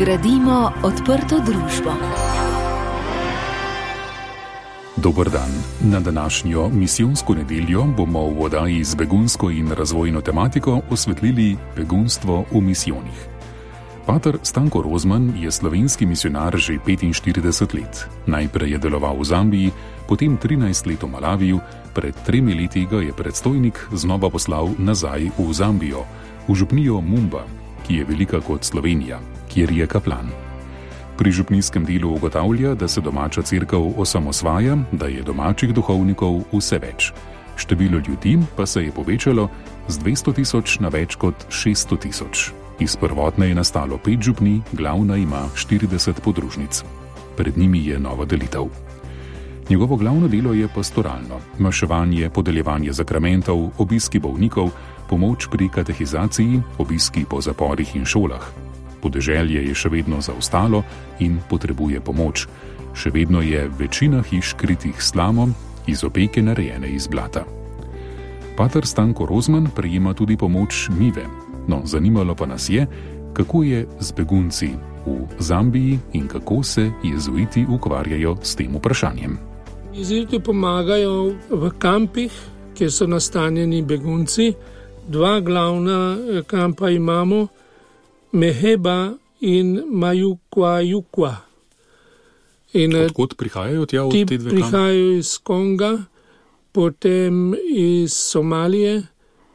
Gradimo odprto družbo. Dober dan. Na današnjo misijonsko nedeljo bomo v oddaji z begunsko in razvojno tematiko osvetlili begunstvo v misijonih. Pater Stanko Rozman je slovenski misijonar že 45 let. Najprej je deloval v Zambiji, potem 13 let v Malaviju, pred 3 leti ga je predstojnik znova poslal nazaj v Zambijo, v župnijo Mumba, ki je velika kot Slovenija, kjer je kaplan. Pri župnijskem delu ugotavlja, da se domača cerkev osamosvaja, da je domačih duhovnikov vse več. Število ljudi pa se je povečalo z 200 000 na več kot 600 000. Iz prvotne je nastalo 5 župnij, glavna ima 40 podružnic. Pred njimi je nova delitev. Njegovo glavno delo je pastoralno, maševanje, podeljevanje zakramentov, obiski bolnikov, pomoč pri katehizaciji, obiski po zaporih in šolah. Podeželje je še vedno zaostalo in potrebuje pomoč. Še vedno je večina hiš kritih s slamom, iz opeke narejene iz blata. Pater Stanko Rozman prejema tudi pomoč Mive. No, zanimalo pa nas je, kako je z begunci v Zambiji in kako se jezuiti ukvarjajo s tem vprašanjem. Jezuiti pomagajo v kampih, kjer so nastanjeni begunci. 2 glavna kampa imamo, Meheba in Mayukwa. Odkot prihajajo tja od te 2 kampe? Prihajajo iz Konga, potem iz Somalije,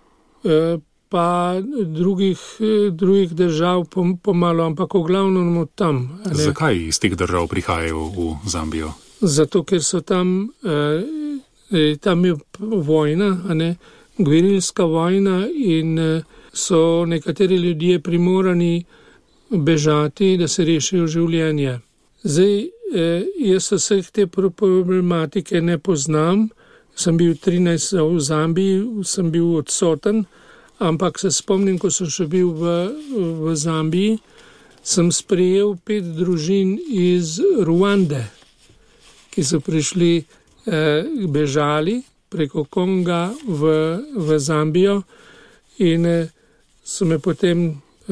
pa drugih držav pomalo, ampak v glavnem od tam. Zakaj iz teh držav prihajajo v Zambijo? Zato, ker so tam je vojna, gverilska vojna in so nekateri ljudje primorani bežati, da se rešijo življenje. Zdaj, jaz vseh te problematike ne poznam, sem bil 13 v Zambiji, sem bil odsoten, ampak se spomnim, ko sem še bil v Zambiji, sem sprejel 5 družin iz Ruande, ki so prišli, bežali preko Konga v Zambijo in so me potem,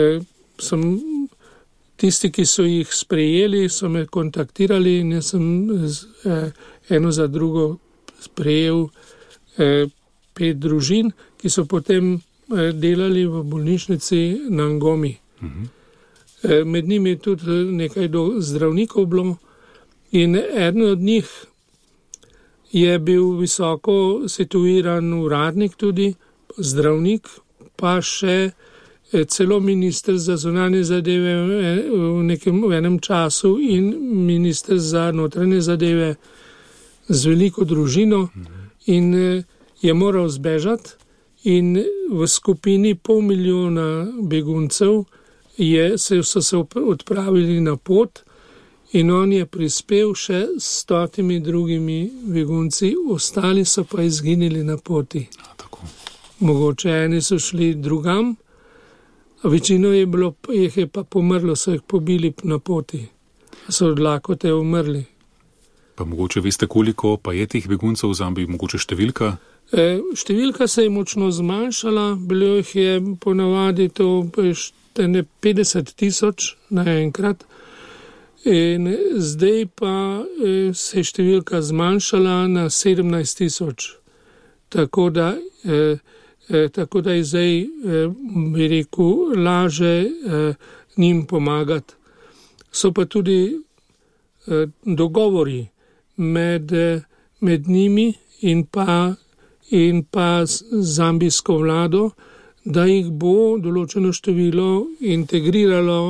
tisti, ki so jih sprejeli, so me kontaktirali in jaz sem eno za drugo sprejel 5 družin, ki so potem delali v bolnišnici na Ngomi. Med njimi je tudi nekaj zdravnikov bilo in eden od njih je bil visoko situiran uradnik tudi, zdravnik, pa še celo minister za zunanje zadeve v enem času in minister za notranje zadeve z veliko družino in je moral zbežati in v skupini 500 000 beguncev so se odpravili na pot in on je prispel še 100 drugimi begunci, ostali so pa izginili na poti. Mogoče eni so šli drugam, a večino jih je pa pomrlo, so jih pobili na poti, so od lakote umrli. Pa mogoče veste, koliko pa je teh beguncev v Zambiji, mogoče številka? Številka se je močno zmanjšala, bilo jih je ponavadi to 50 000 naenkrat in zdaj pa se je številka zmanjšala na 17 000. Tako da je zdaj, bi rekel, laže njim pomagati. So pa tudi dogovori med njimi in pa zambijsko vlado, da jih bo določeno število integriralo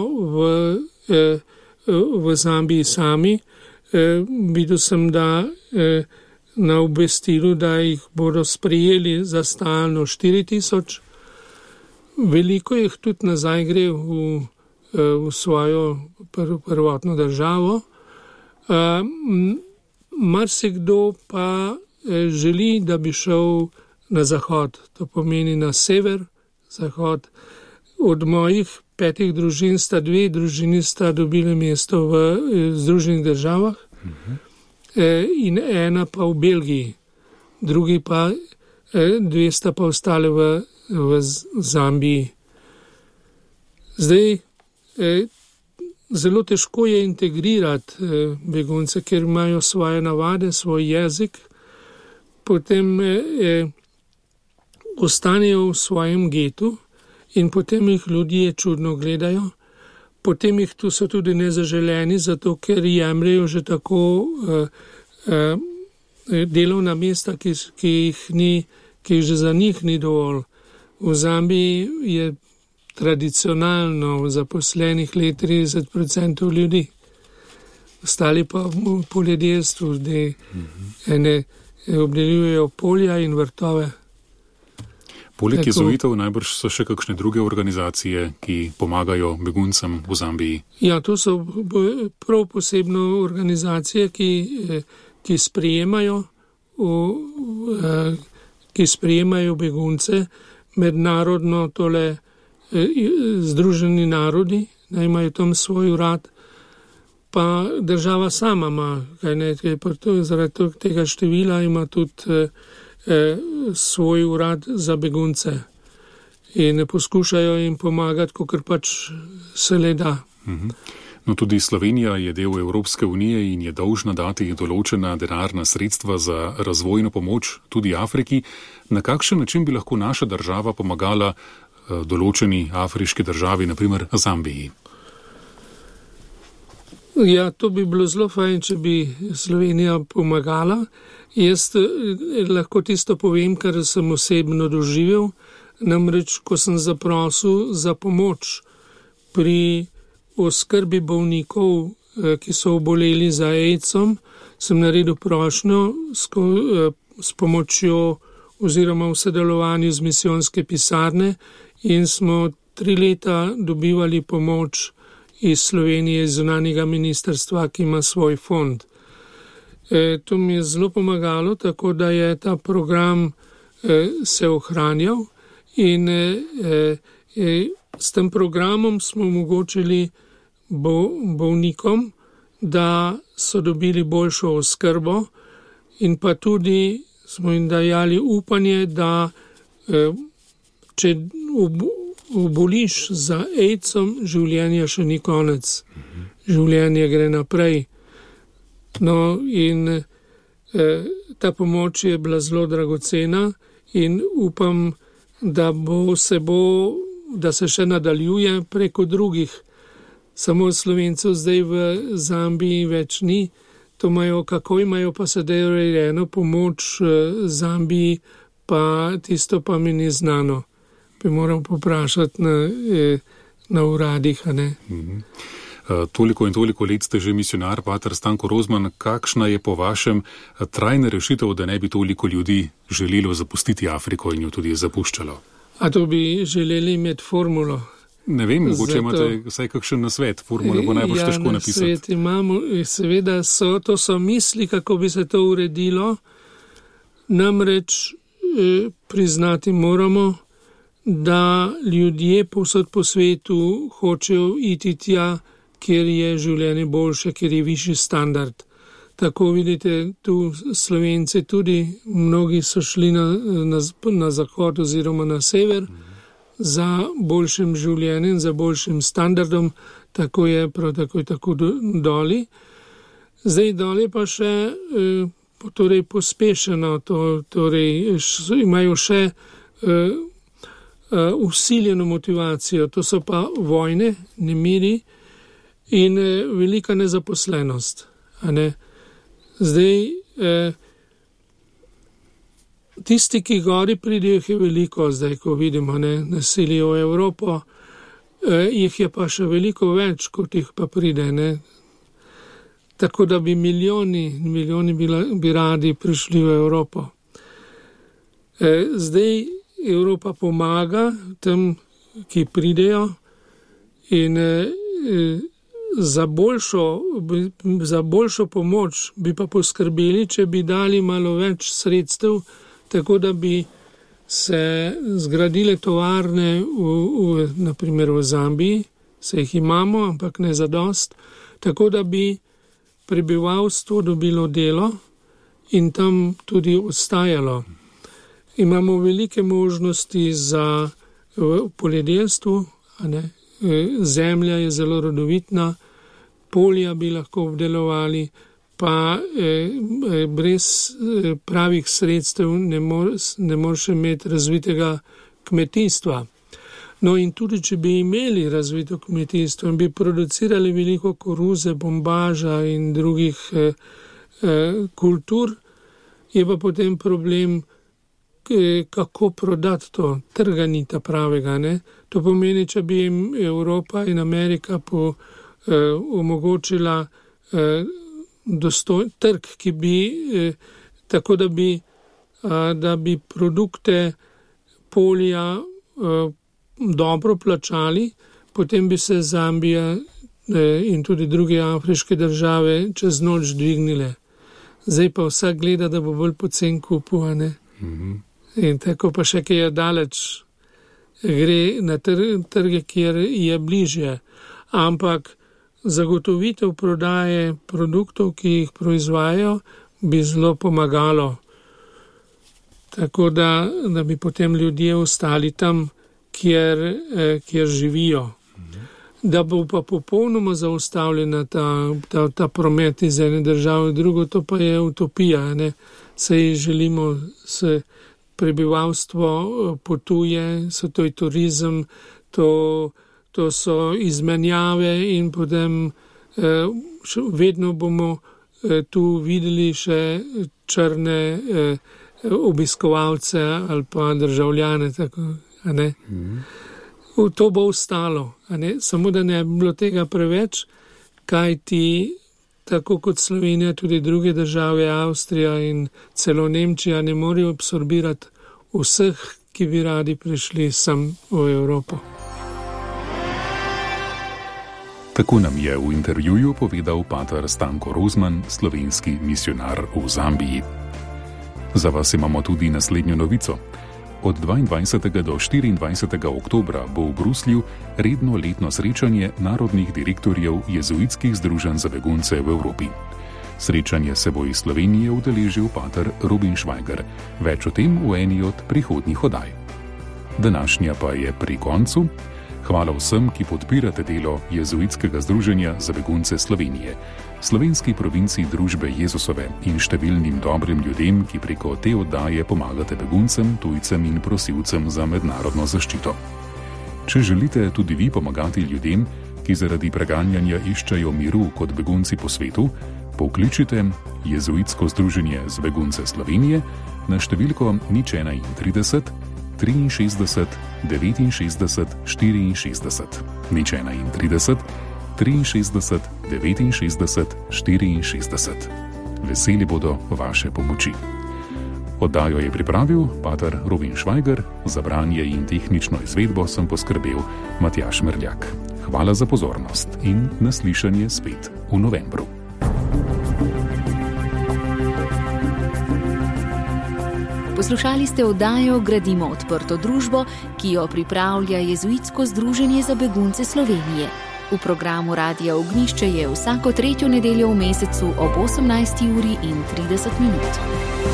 v Zambiji sami. Videl sem, da na obvestilu, da jih bodo sprejeli za stalno 4 000. Veliko jih tudi nazaj gre v svojo prvotno državo. Marsikdo pa želi, da bi šel na zahod, to pomeni na sever, zahod. Od mojih 5 družin sta 2 družini sta dobili mesto v Združenih državah in ena pa v Belgiji, drugi pa 2 sta pa ostali v Zambiji. Zdaj, zelo težko je integrirati begunce, ker imajo svoje navade, svoj jezik, potem ostanejo v svojem getu in potem jih ljudje čudno gledajo. Potem jih tu so tudi nezaželeni, zato ker jemljajo že tako delovna mesta, ki jih že za njih ni dovolj. V Zambiji je tradicionalno zaposlenih le 30% ljudi. Ostali pa v poljedelstvu, da obdelujejo polja in vrtove. Poleg jezuitov najbrž so še kakšne druge organizacije, ki pomagajo beguncem v Zambiji? Ja, to so prav posebno organizacije, ki sprejemajo begunce, mednarodno tole Združeni narodi, da imajo tam svoj urad, pa država sama ima, zaradi tega števila ima tudi svoj urad za begunce in poskušajo jim pomagati, kakor pač se le da. No, tudi Slovenija je del Evropske unije in je dolžna dati določena denarna sredstva za razvojno pomoč tudi Afriki. Na kakšen način bi lahko naša država pomagala določeni afriški državi, naprimer Zambiji? Ja, to bi bilo zelo fajn, če bi Slovenija pomagala. Jaz lahko tisto povem, kar sem osebno doživel, namreč, ko sem zaprosil za pomoč pri oskrbi bolnikov, ki so oboleli za AIDS-om, sem naredil prošnjo s pomočjo oziroma v sodelovanju z misijonske pisarne in smo 3 leta dobivali pomoč iz Slovenije, iz zunanjega ministrstva, ki ima svoj fond. To mi je zelo pomagalo, tako da je ta program se ohranjal in s tem programom smo omogočili bolnikom, da so dobili boljšo oskrbo in pa tudi smo jim dajali upanje, da če oboliš za AIDS-om, življenje še ni konec. Življenje gre naprej. No in ta pomoč je bila zelo dragocena in upam, da se še nadaljuje preko drugih. Samo Slovencev zdaj v Zambiji več ni. Kako imajo pa sedaj urejeno pomoč Zambiji, pa tisto pa mi ni znano. Bi moral poprašati na uradih, a ne? Toliko in toliko let ste že misionar, pater Stanko Rozman. Kakšna je po vašem trajna rešitev, da ne bi toliko ljudi želelo zapustiti Afriko in jo tudi zapuščalo? A to bi želeli imeti formulo? Ne vem, mogoče imate vsaj kakšen nasvet. Formule bo najbolj težko napisati. Ja, nasvet imamo, seveda to so misli, kako bi se to uredilo. Namreč priznati moramo, da ljudje povsod po svetu hočejo iti tja, kjer je življenje boljše, kjer je višji standard. Tako vidite, tu Slovenci tudi, mnogi so šli na zahod oziroma na sever za boljšim življenjem, za boljšim standardom, tako je prav tako doli. Zdaj doli pa še pospešeno, imajo še usiljeno motivacijo, to so pa vojne, nemiri in velika nezaposlenost. Zdaj, tisti, ki gori pridejo, jih je veliko zdaj, ko vidimo, nasilijo v Evropo, jih je pa še veliko več, kot jih pa pride, Tako da bi milijoni bi radi prišli v Evropo. Zdaj Evropa pomaga tem, ki pridejo in za boljšo pomoč bi pa poskrbeli, če bi dali malo več sredstev, tako da bi se zgradile tovarne naprimer v Zambiji, se jih imamo, ampak ne zadost, tako da bi prebivalstvo dobilo delo in tam tudi ostajalo. Imamo velike možnosti v poljedelstvu, zemlja je zelo rodovitna, polja bi lahko obdelovali, pa brez pravih sredstev ne moreš imeti razvitega kmetijstva. No in tudi, če bi imeli razvito kmetijstvo in bi producirali veliko koruze, bombaža in drugih kultur, je pa potem problem, kako prodati to, trga ni ta pravega. Ne? To pomeni, če bi jim Evropa in Amerika omogočila trg, ki bi, tako da bi produkte polja dobro plačali, potem bi se Zambija in tudi druge afriške države čez noč dvignile. Zdaj pa vsak gleda, da bo bolj pocen kupil, a ne? In tako pa še, ki je daleč, gre na trge, kjer je bližje. Ampak zagotovitev prodaje produktov, ki jih proizvajajo, bi zelo pomagalo. Tako da bi potem ljudje ostali tam, kjer živijo. Da bo pa popolnoma zaustavljena ta promet iz ene države v drugo, to pa je utopija. Ne? Saj želimo, se prebivalstvo potuje, to je turizem, to so izmenjave in potem vedno bomo tu videli še črne obiskovalce ali pa državljane, tako, a ne? To bo ostalo, a ne? Samo da ne bi bilo tega preveč, kajti tako kot Slovenija, tudi druge države, Avstrija in celo Nemčija ne morejo absorbirati vseh, ki bi radi prišli sem v Evropo. Tako nam je v intervjuju povedal pater Stanko Rozman, slovenski misionar v Zambiji. Za vas imamo tudi naslednjo novico. Od 22. do 24. oktobra bo v Bruslju redno letno srečanje narodnih direktorjev jezuitskih združenj za begunce v Evropi. Srečanje se bo iz Slovenije udeležil pater Robin Švajger. Več o tem v eni od prihodnjih oddaj. Današnja pa je pri koncu. Hvala vsem, ki podpirate delo Jezuitskega združenja za begunce Slovenije, slovenski provinciji Družbe Jezusove in številnim dobrim ljudem, ki preko te oddaje pomagate beguncem, tujcem in prosilcem za mednarodno zaščito. Če želite tudi vi pomagati ljudem, ki zaradi preganjanja iščejo miru kot begunci po svetu, pokličite Jezuitsko združenje za begunce Slovenije na številko 031 63 69 64. 031 63 69 64. Veseli bodo vaše pomoči. Oddajo je pripravil pater Robin Švajger, za branje in tehnično izvedbo sem poskrbel Matjaž Merljak. Hvala za pozornost in naslišanje spet v novembru. Poslušali ste oddajo Gradimo odprto družbo, ki jo pripravlja Jezuitsko združenje za begunce Slovenije. V programu Radia Ognišče je vsako 3. nedeljo v mesecu ob 18:30.